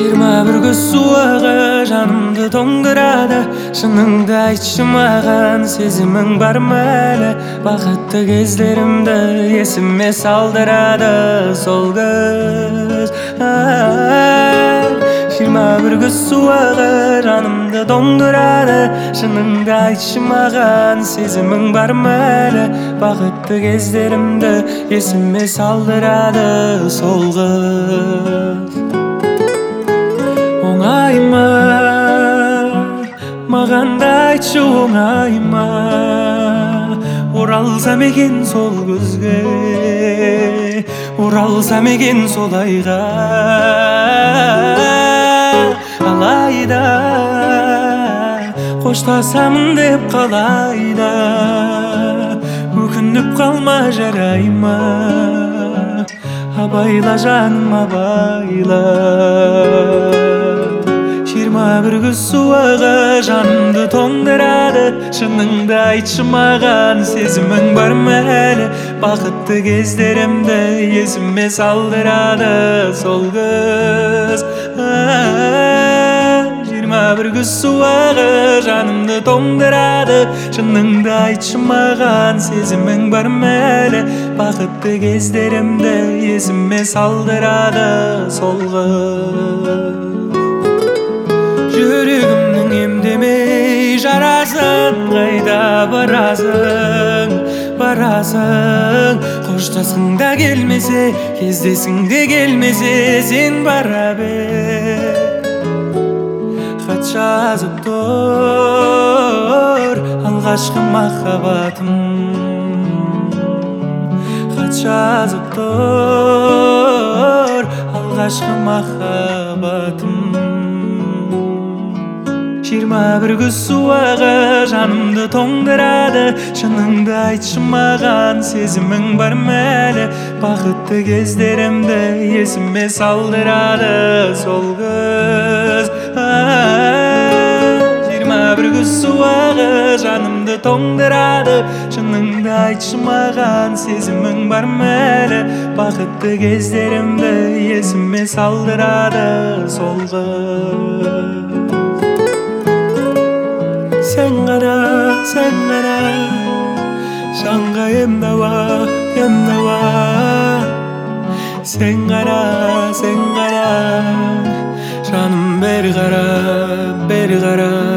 21 көз суығы жанымды тоңдырады. Шыныңды айтшы маған, сезімің бар ма әлі? Бақытты кездерімді есіме салдырады сол көз. 21 көз суығы жанымды тоңдырады. Шыныңды айтшы маған, сезімің бар ма әлі? Бақытты кездерімді есіме салдырады сол қыз. Оңай ма, маған да айтшы оңай ма? Оралсам екен сол көзге, оралсам екен сол айға. Алайда қоштасамын деп қалайда, өкініп қалма жарай ма? Абайла жаным абайла. 21 көз суығы жанымды тоңдырады. Шыныңды айтшы маған, сезімің бар ма әлі? Бақытты кездерімді есіме салдырады сол көз. 21 көз суығы жанымды тоңдырады. Шыныңды айтшы маған, сезімің бар ма әлі? Бақытты кездерімді есіме салдырады сол қыз. Жүрегімнің емдемей жарасын, қайда барасың, барасың? Қоштасың да келмесе, кездесің де келмесе, сен бара бер. Хат жазып тұр алғашқы махаббатым, хат жазып тұр алғашқы махаббатым. 21 көз суығы жанымды тоңдырады. Шыныңды айтшы маған, сезімің бар ма әлі? Бақытты кездерімді есіме салдырады сол көз. 21 көз суығы жанымды тоңдырады. Шыныңды айтшы маған, сезімің бар ма әлі? Бақытты кездерімді есіме салдырады сол қыз. Sen qara, жанға емдауа, емдауа. Sen qara, жаным бері қара, бері қара.